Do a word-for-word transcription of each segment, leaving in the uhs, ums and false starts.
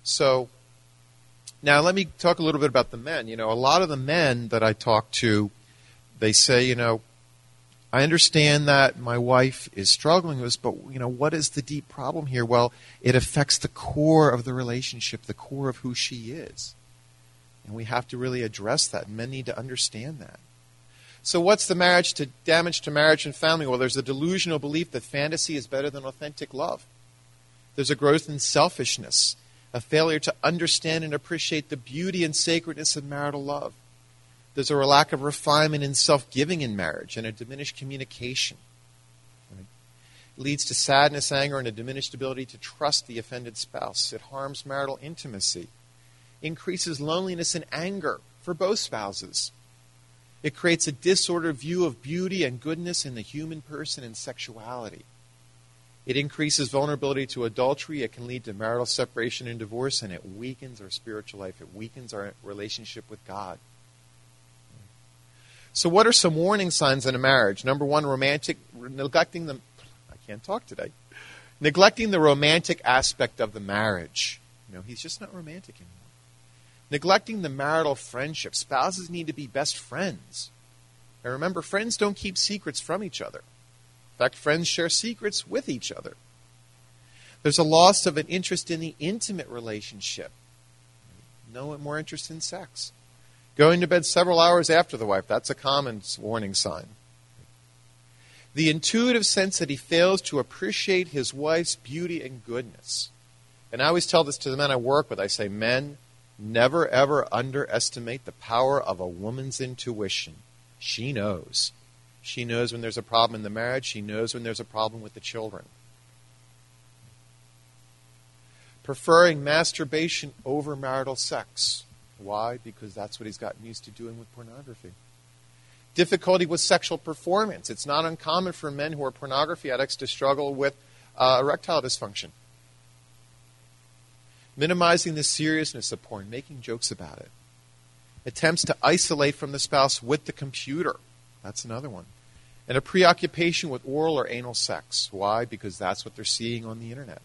So now let me talk a little bit about the men. You know, a lot of the men that I talk to, they say, you know, I understand that my wife is struggling with this, but, you know, what is the deep problem here? Well, it affects the core of the relationship, the core of who she is. And we have to really address that. And men need to understand that. So what's the marriage to damage to marriage and family? Well, there's a delusional belief that fantasy is better than authentic love. There's a growth in selfishness, a failure to understand and appreciate the beauty and sacredness of marital love. There's a lack of refinement and self-giving in marriage and a diminished communication. Right? It leads to sadness, anger, and a diminished ability to trust the offended spouse. It harms marital intimacy, increases loneliness and anger for both spouses. It creates a disordered view of beauty and goodness in the human person and sexuality. It increases vulnerability to adultery. It can lead to marital separation and divorce, and it weakens our spiritual life. It weakens our relationship with God. So what are some warning signs in a marriage? Number one, romantic, neglecting the, I can't talk today, neglecting the romantic aspect of the marriage. You know, he's just not romantic anymore. Neglecting the marital friendship. Spouses need to be best friends. And remember, friends don't keep secrets from each other. In fact, friends share secrets with each other. There's a loss of an interest in the intimate relationship. No more interest in sex. Going to bed several hours after the wife, that's a common warning sign. The intuitive sense that he fails to appreciate his wife's beauty and goodness. And I always tell this to the men I work with. I say, men, never ever underestimate the power of a woman's intuition. She knows. She knows when there's a problem in the marriage. She knows when there's a problem with the children. Preferring masturbation over marital sex. Why? Because that's what he's gotten used to doing with pornography. Difficulty with sexual performance. It's not uncommon for men who are pornography addicts to struggle with uh, erectile dysfunction. Minimizing the seriousness of porn, making jokes about it. Attempts to isolate from the spouse with the computer. That's another one. And a preoccupation with oral or anal sex. Why? Because that's what they're seeing on the internet.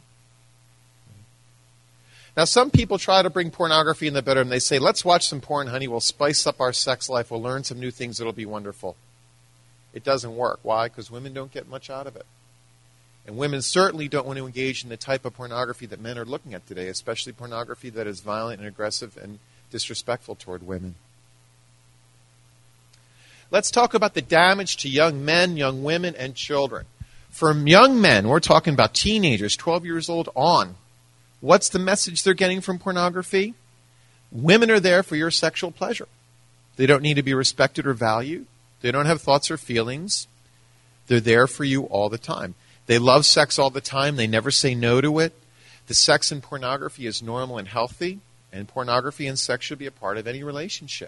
Now, some people try to bring pornography in the bedroom. They say, let's watch some porn, honey. We'll spice up our sex life. We'll learn some new things. It'll be wonderful. It doesn't work. Why? Because women don't get much out of it. And women certainly don't want to engage in the type of pornography that men are looking at today, especially pornography that is violent and aggressive and disrespectful toward women. Let's talk about the damage to young men, young women, and children. For young men, we're talking about teenagers, twelve years old on. What's the message they're getting from pornography? Women are there for your sexual pleasure. They don't need to be respected or valued. They don't have thoughts or feelings. They're there for you all the time. They love sex all the time. They never say no to it. The sex in pornography is normal and healthy, and pornography and sex should be a part of any relationship.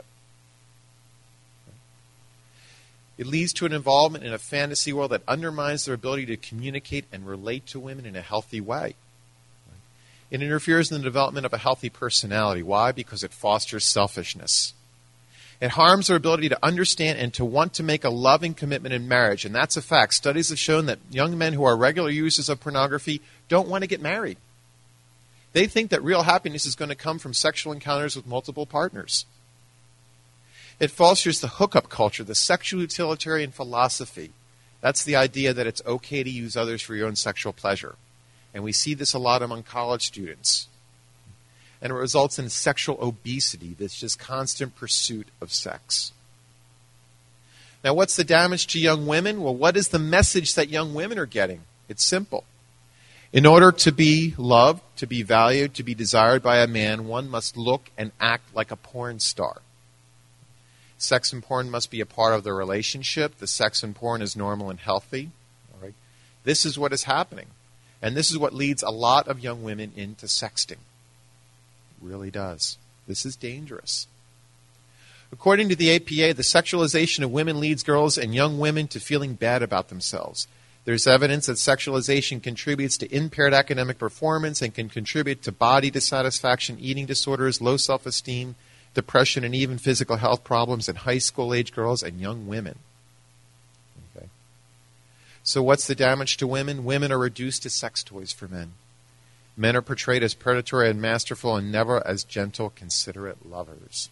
It leads to an involvement in a fantasy world that undermines their ability to communicate and relate to women in a healthy way. It interferes in the development of a healthy personality. Why? Because it fosters selfishness. It harms their ability to understand and to want to make a loving commitment in marriage. And that's a fact. Studies have shown that young men who are regular users of pornography don't want to get married. They think that real happiness is going to come from sexual encounters with multiple partners. It fosters the hookup culture, the sexual utilitarian philosophy. That's the idea that it's okay to use others for your own sexual pleasure. And we see this a lot among college students. And it results in sexual obesity, this just constant pursuit of sex. Now, what's the damage to young women? Well, what is the message that young women are getting? It's simple. In order to be loved, to be valued, to be desired by a man, one must look and act like a porn star. Sex and porn must be a part of the relationship. The sex and porn is normal and healthy. All right? This is what is happening. And this is what leads a lot of young women into sexting. It really does. This is dangerous. According to the A P A, the sexualization of women leads girls and young women to feeling bad about themselves. There's evidence that sexualization contributes to impaired academic performance and can contribute to body dissatisfaction, eating disorders, low self-esteem, depression, and even physical health problems in high school-age girls and young women. Okay. So what's the damage to women? Women are reduced to sex toys for men. Men are portrayed as predatory and masterful and never as gentle, considerate lovers.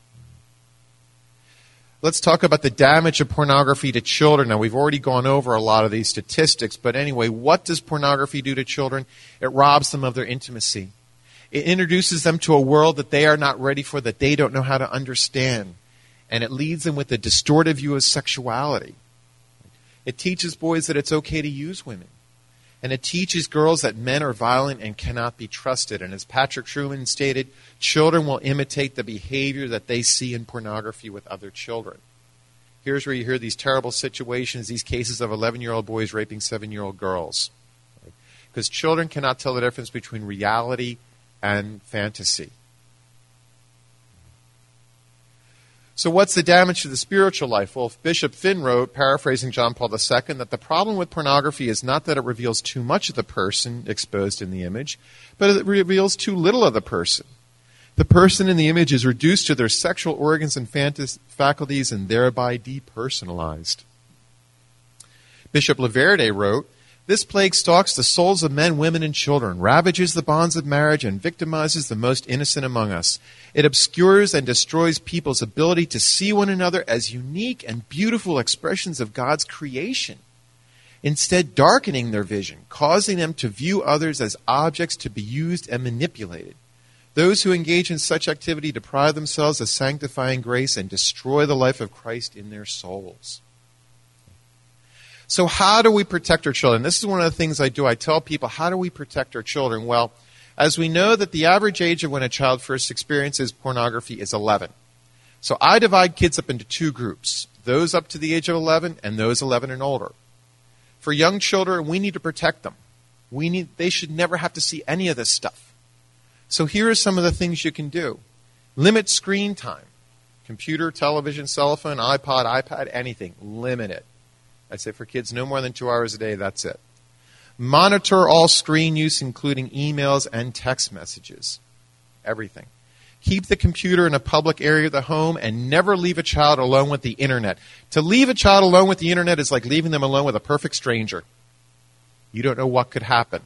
Let's talk about the damage of pornography to children. Now, we've already gone over a lot of these statistics, but anyway, what does pornography do to children? It robs them of their intimacy. It introduces them to a world that they are not ready for, that they don't know how to understand. And it leads them with a distorted view of sexuality. It teaches boys that it's okay to use women. And it teaches girls that men are violent and cannot be trusted. And as Patrick Truman stated, children will imitate the behavior that they see in pornography with other children. Here's where you hear these terrible situations, these cases of eleven-year-old boys raping seven-year-old girls. Because children cannot tell the difference between reality and fantasy. So what's the damage to the spiritual life? Well, Bishop Finn wrote, paraphrasing John Paul the Second, that the problem with pornography is not that it reveals too much of the person exposed in the image, but it reveals too little of the person. The person in the image is reduced to their sexual organs and fantas- faculties and thereby depersonalized. Bishop Laverde wrote, this plague stalks the souls of men, women, and children, ravages the bonds of marriage, and victimizes the most innocent among us. It obscures and destroys people's ability to see one another as unique and beautiful expressions of God's creation, instead darkening their vision, causing them to view others as objects to be used and manipulated. Those who engage in such activity deprive themselves of sanctifying grace and destroy the life of Christ in their souls. So how do we protect our children? This is one of the things I do. I tell people, how do we protect our children? Well, as we know that the average age of when a child first experiences pornography is eleven. So I divide kids up into two groups, those up to the age of eleven and those eleven and older. For young children, we need to protect them. We need, they should never have to see any of this stuff. So here are some of the things you can do. Limit screen time. Computer, television, cell phone, iPod, iPad, anything. Limit it. I say for kids, no more than two hours a day, that's it. Monitor all screen use, including emails and text messages. Everything. Keep the computer in a public area of the home and never leave a child alone with the internet. To leave a child alone with the internet is like leaving them alone with a perfect stranger. You don't know what could happen.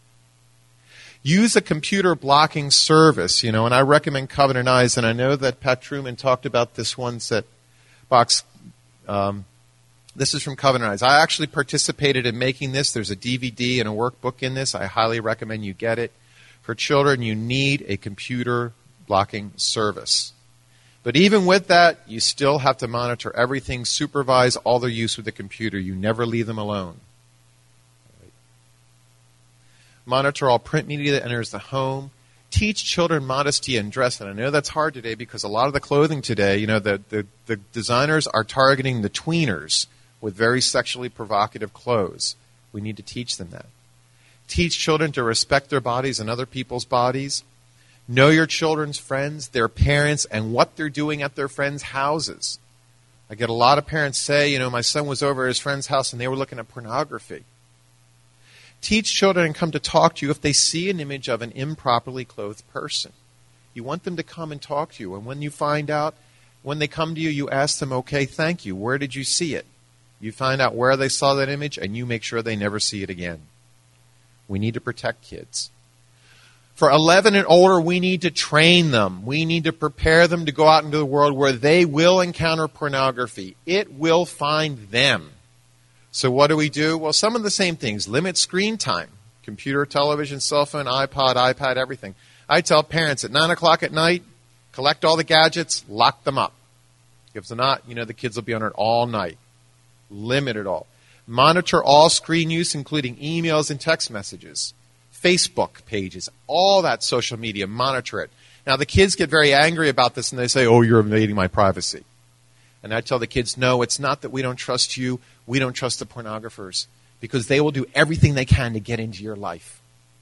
Use a computer blocking service, you know, and I recommend Covenant Eyes, and I know that Pat Truman talked about this once at Box. Um, This is from Covenant Eyes. I actually participated in making this. There's a D V D and a workbook in this. I highly recommend you get it. For children, you need a computer blocking service. But even with that, you still have to monitor everything, supervise all their use with the computer. You never leave them alone. Right. Monitor all print media that enters the home. Teach children modesty and dress. And I know that's hard today because a lot of the clothing today, you know, the, the, the designers are targeting the tweeners with very sexually provocative clothes. We need to teach them that. Teach children to respect their bodies and other people's bodies. Know your children's friends, their parents, and what they're doing at their friends' houses. I get a lot of parents say, you know, my son was over at his friend's house and they were looking at pornography. Teach children and come to talk to you if they see an image of an improperly clothed person. You want them to come and talk to you. And when you find out, when they come to you, you ask them, okay, thank you. Where did you see it? You find out where they saw that image, and you make sure they never see it again. We need to protect kids. For eleven and older, we need to train them. We need to prepare them to go out into the world where they will encounter pornography. It will find them. So what do we do? Well, some of the same things. Limit screen time. Computer, television, cell phone, iPod, iPad, everything. I tell parents at nine o'clock at night, collect all the gadgets, lock them up. If they're not, you know, the kids will be on it all night. Limit it all. Monitor all screen use, including emails and text messages, Facebook pages, all that social media. Monitor it. Now, the kids get very angry about this, and they say, oh, you're invading my privacy. And I tell the kids, no, it's not that we don't trust you. We don't trust the pornographers because they will do everything they can to get into your life.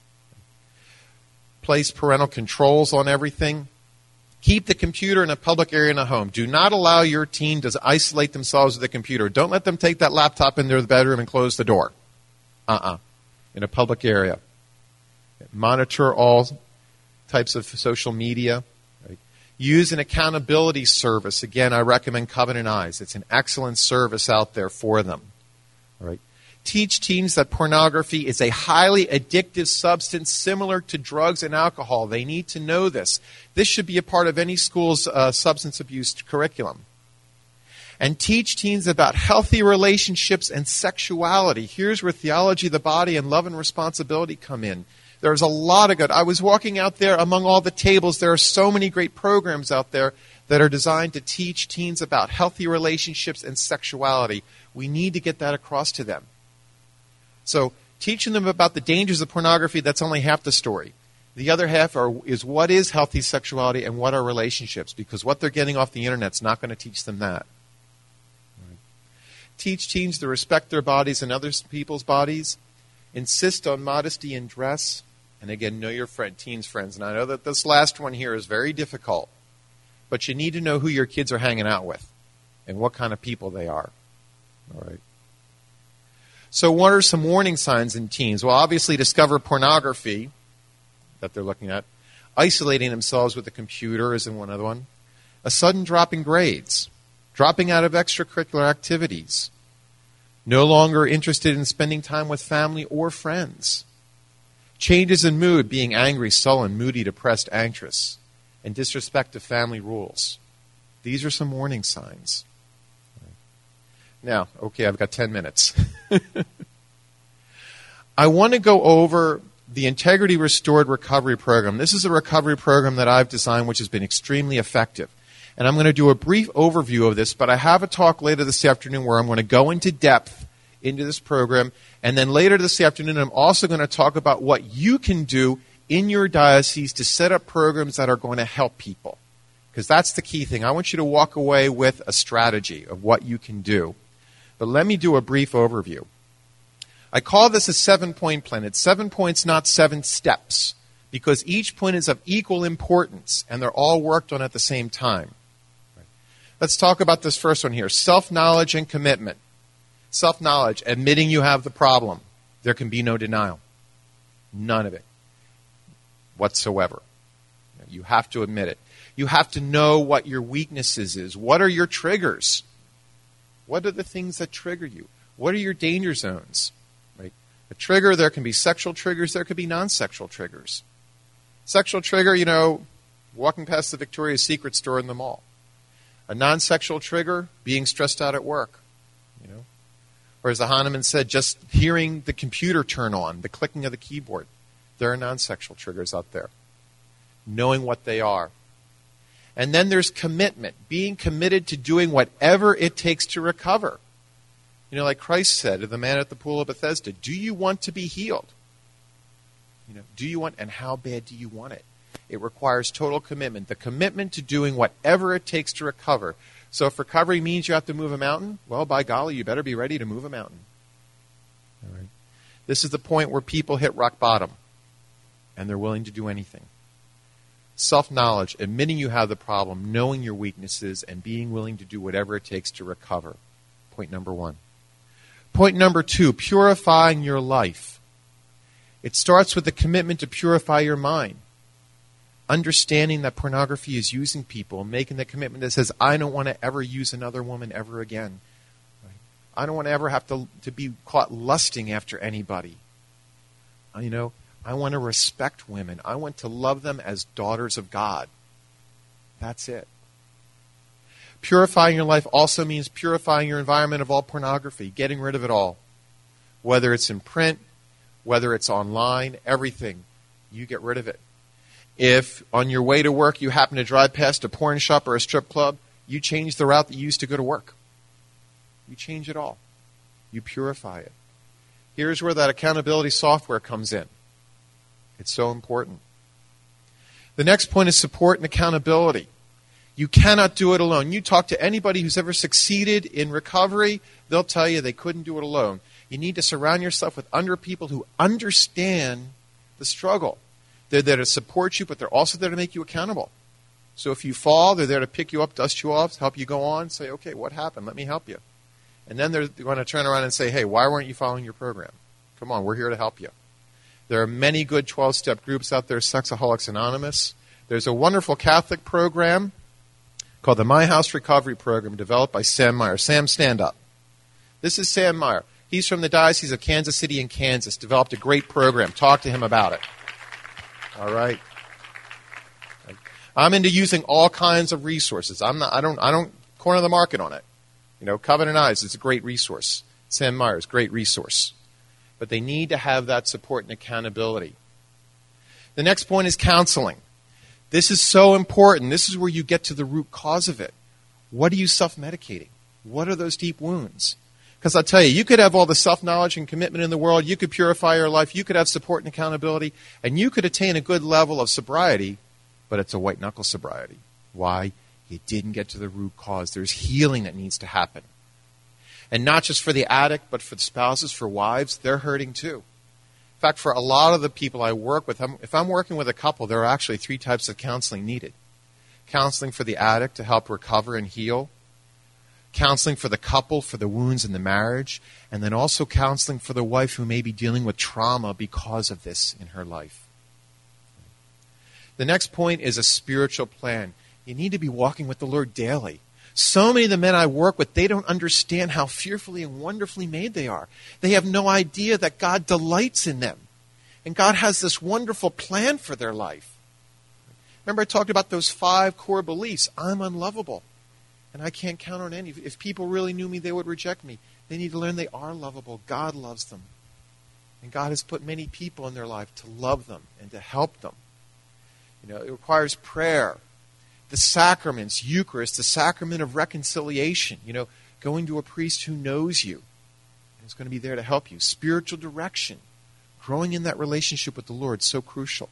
Place parental controls on everything. Keep the computer in a public area in a home. Do not allow your teen to isolate themselves with the computer. Don't let them take that laptop into the bedroom and close the door. Uh-uh. In a public area. Monitor all types of social media. Right? Use an accountability service. Again, I recommend Covenant Eyes. It's an excellent service out there for them. All right. Teach teens that pornography is a highly addictive substance similar to drugs and alcohol. They need to know this. This should be a part of any school's uh, substance abuse curriculum. And teach teens about healthy relationships and sexuality. Here's where theology of the body and love and responsibility come in. There's a lot of good. I was walking out there among all the tables. There are so many great programs out there that are designed to teach teens about healthy relationships and sexuality. We need to get that across to them. So teaching them about the dangers of pornography, that's only half the story. The other half are, is what is healthy sexuality and what are relationships, because what they're getting off the internet is not going to teach them that. Right. Teach teens to respect their bodies and other people's bodies. Insist on modesty in dress. And again, know your friend, teens' friends. And I know that this last one here is very difficult, but you need to know who your kids are hanging out with and what kind of people they are. All right. So what are some warning signs in teens? Well, obviously discover pornography that they're looking at. Isolating themselves with the computer is one other one. A sudden drop in grades. Dropping out of extracurricular activities. No longer interested in spending time with family or friends. Changes in mood, being angry, sullen, moody, depressed, anxious. And disrespect to family rules. These are some warning signs. Now, okay, I've got ten minutes. I want to go over the Integrity Restored Recovery Program. This is a recovery program that I've designed which has been extremely effective. And I'm going to do a brief overview of this, but I have a talk later this afternoon where I'm going to go into depth into this program. And then later this afternoon, I'm also going to talk about what you can do in your diocese to set up programs that are going to help people. Because that's the key thing. I want you to walk away with a strategy of what you can do. But let me do a brief overview. I call this a seven-point plan. It's seven points, not seven steps, because each point is of equal importance, and they're all worked on at the same time. Let's talk about this first one here, self-knowledge and commitment. Self-knowledge, admitting you have the problem. There can be no denial. None of it whatsoever. You have to admit it. You have to know what your weaknesses is. What are your triggers? What are the things that trigger you? What are your danger zones? Right? A trigger, there can be sexual triggers, there could be non-sexual triggers. Sexual trigger, you know, walking past the Victoria's Secret store in the mall. A non-sexual trigger, being stressed out at work. You know, or as the Hahnemann said, just hearing the computer turn on, the clicking of the keyboard. There are non-sexual triggers out there. Knowing what they are. And then there's commitment, being committed to doing whatever it takes to recover. You know, like Christ said to the man at the pool of Bethesda, do you want to be healed? You know, do you want, and how bad do you want it? It requires total commitment, the commitment to doing whatever it takes to recover. So if recovery means you have to move a mountain, well, by golly, you better be ready to move a mountain. All right. This is the point where people hit rock bottom, and they're willing to do anything. Self-knowledge, admitting you have the problem, knowing your weaknesses, and being willing to do whatever it takes to recover. Point number one. Point number two, purifying your life. It starts with the commitment to purify your mind. Understanding that pornography is using people, making the commitment that says, I don't want to ever use another woman ever again. Right? I don't want to ever have to, to be caught lusting after anybody. You know, I want to respect women. I want to love them as daughters of God. That's it. Purifying your life also means purifying your environment of all pornography, getting rid of it all. Whether it's in print, whether it's online, everything. You get rid of it. If on your way to work you happen to drive past a porn shop or a strip club, you change the route that you used to go to work. You change it all. You purify it. Here's where that accountability software comes in. It's so important. The next point is support and accountability. You cannot do it alone. You talk to anybody who's ever succeeded in recovery, they'll tell you they couldn't do it alone. You need to surround yourself with under people who understand the struggle. They're there to support you, but they're also there to make you accountable. So if you fall, they're there to pick you up, dust you off, help you go on, say, okay, what happened? Let me help you. And then they're going to turn around and say, hey, why weren't you following your program? Come on, we're here to help you. There are many good twelve-step groups out there, Sexaholics Anonymous. There's a wonderful Catholic program called the My House Recovery Program, developed by Sam Meyer. Sam, stand up. This is Sam Meyer. He's from the Diocese of Kansas City in Kansas. Developed a great program. Talk to him about it. All right. I'm into using all kinds of resources. I'm not. I don't. I don't corner the market on it. You know, Covenant Eyes is a great resource. Sam Myers, great resource. But they need to have that support and accountability. The next point is counseling. This is so important. This is where you get to the root cause of it. What are you self-medicating? What are those deep wounds? Because I'll tell you, you could have all the self-knowledge and commitment in the world. You could purify your life. You could have support and accountability. And you could attain a good level of sobriety, but it's a white-knuckle sobriety. Why? You didn't get to the root cause. There's healing that needs to happen. And not just for the addict, but for the spouses, for wives, they're hurting too. In fact, for a lot of the people I work with, if I'm working with a couple, there are actually three types of counseling needed. Counseling for the addict to help recover and heal. Counseling for the couple for the wounds in the marriage. And then also counseling for the wife who may be dealing with trauma because of this in her life. The next point is a spiritual plan. You need to be walking with the Lord daily. So many of the men I work with, they don't understand how fearfully and wonderfully made they are. They have no idea that God delights in them. And God has this wonderful plan for their life. Remember I talked about those five core beliefs. I'm unlovable. And I can't count on any. If people really knew me, they would reject me. They need to learn they are lovable. God loves them. And God has put many people in their life to love them and to help them. You know, it requires prayer. The sacraments, Eucharist, the sacrament of reconciliation, you know, going to a priest who knows you and is going to be there to help you. Spiritual direction, growing in that relationship with the Lord, so crucial.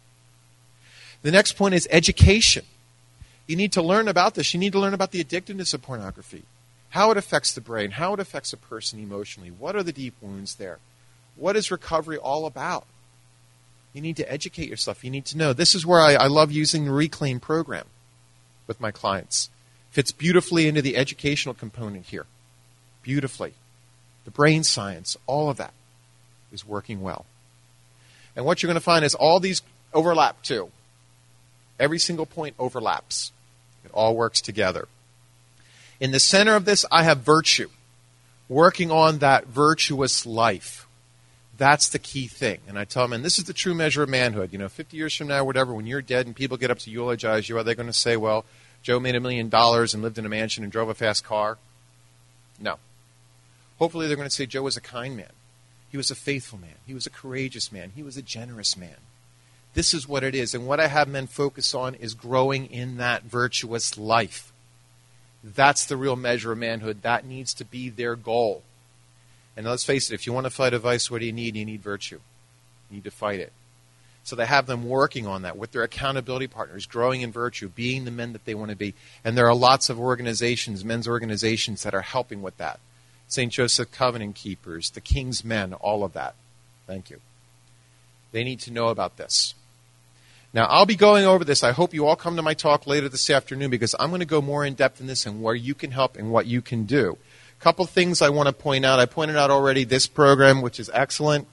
The next point is education. You need to learn about this. You need to learn about the addictiveness of pornography, how it affects the brain, how it affects a person emotionally. What are the deep wounds there? What is recovery all about? You need to educate yourself. You need to know. This is where I, I love using the Reclaim program with my clients. Fits beautifully into the educational component here. Beautifully. The brain science, all of that is working well. And what you're going to find is all these overlap too. Every single point overlaps. It all works together. In the center of this, I have virtue. Working on that virtuous life. That's the key thing. And I tell them, and this is the true measure of manhood. You know, fifty years from now, whatever, when you're dead and people get up to eulogize you, are they going to say, well, Joe made a million dollars and lived in a mansion and drove a fast car? No. Hopefully they're going to say Joe was a kind man. He was a faithful man. He was a courageous man. He was a generous man. This is what it is. And what I have men focus on is growing in that virtuous life. That's the real measure of manhood. That needs to be their goal. And let's face it, if you want to fight a vice, what do you need? You need virtue. You need to fight it. So they have them working on that with their accountability partners, growing in virtue, being the men that they want to be. And there are lots of organizations, men's organizations, that are helping with that. Saint Joseph Covenant Keepers, the King's Men, all of that. Thank you. They need to know about this. Now, I'll be going over this. I hope you all come to my talk later this afternoon because I'm going to go more in depth in this and where you can help and what you can do. Couple things I want to point out. I pointed out already this program, which is excellent.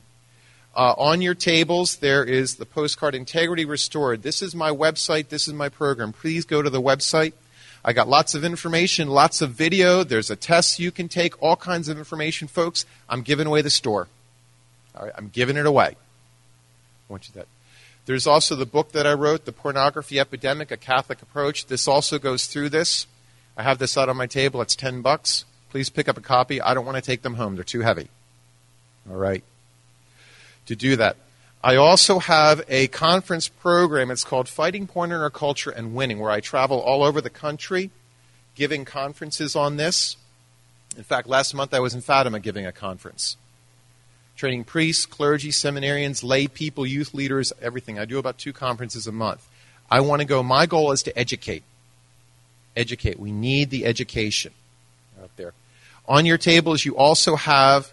Uh, on your tables, there is the postcard Integrity Restored. This is my website. This is my program. Please go to the website. I got lots of information, lots of video. There's a test you can take, all kinds of information. Folks, I'm giving away the store. All right, I'm giving it away. I want you to. There's also the book that I wrote, The Pornography Epidemic, A Catholic Approach. This also goes through this. I have this out on my table. It's ten bucks. Please pick up a copy. I don't want to take them home. They're too heavy. All right. To do that. I also have a conference program. It's called Fighting Porn in Our Culture and Winning, where I travel all over the country giving conferences on this. In fact, last month I was in Fatima giving a conference. Training priests, clergy, seminarians, lay people, youth leaders, everything. I do about two conferences a month. I want to go. My goal is to educate. Educate. We need the education out there. On your tables, you also have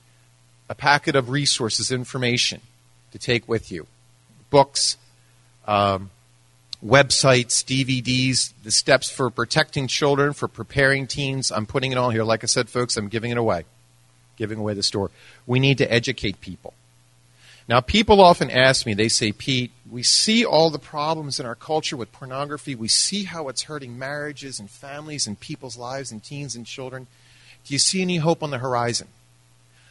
a packet of resources, information to take with you. Books, um, websites, D V Ds, the steps for protecting children, for preparing teens. I'm putting it all here. Like I said, folks, I'm giving it away. Giving away the store. We need to educate people. Now, people often ask me, they say, Pete, we see all the problems in our culture with pornography. We see how it's hurting marriages and families and people's lives and teens and children. Do you see any hope on the horizon?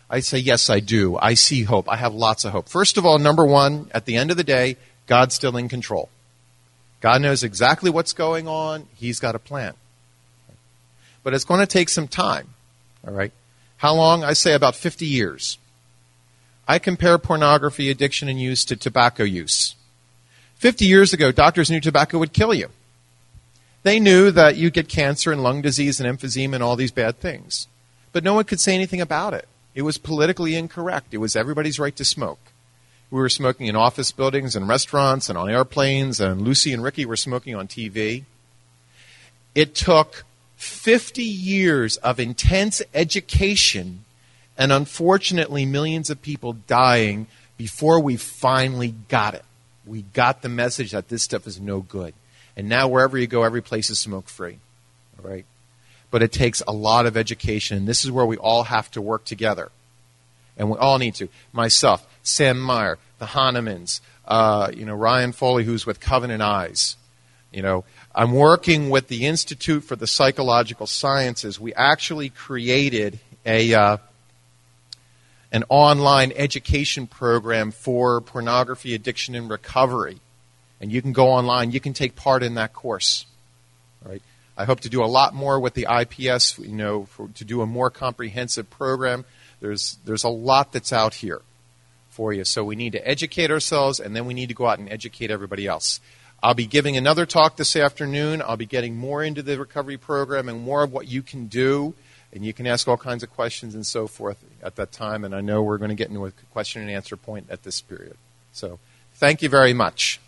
I say, yes, I do. I see hope. I have lots of hope. First of all, number one, at the end of the day, God's still in control. God knows exactly what's going on. He's got a plan. But it's going to take some time. All right? How long? I say about fifty years. I compare pornography addiction and use to tobacco use. fifty years ago, doctors knew tobacco would kill you. They knew that you get cancer and lung disease and emphysema and all these bad things. But no one could say anything about it. It was politically incorrect. It was everybody's right to smoke. We were smoking in office buildings and restaurants and on airplanes, and Lucy and Ricky were smoking on T V. It took fifty years of intense education and unfortunately millions of people dying before we finally got it. We got the message that this stuff is no good. And now wherever you go, every place is smoke-free. All right? But it takes a lot of education, and this is where we all have to work together. And we all need to. Myself, Sam Meyer, the Hahnemans, uh, you know, Ryan Foley, who's with Covenant Eyes. You know, I'm working with the Institute for the Psychological Sciences. We actually created a uh, an online education program for pornography addiction and recovery. And you can go online. You can take part in that course. All right? I hope to do a lot more with the I P S, you know, for, to do a more comprehensive program. There's there's a lot that's out here for you. So we need to educate ourselves, and then we need to go out and educate everybody else. I'll be giving another talk this afternoon. I'll be getting more into the recovery program and more of what you can do. And you can ask all kinds of questions and so forth at that time. And I know we're going to get into a question and answer point at this period. So thank you very much.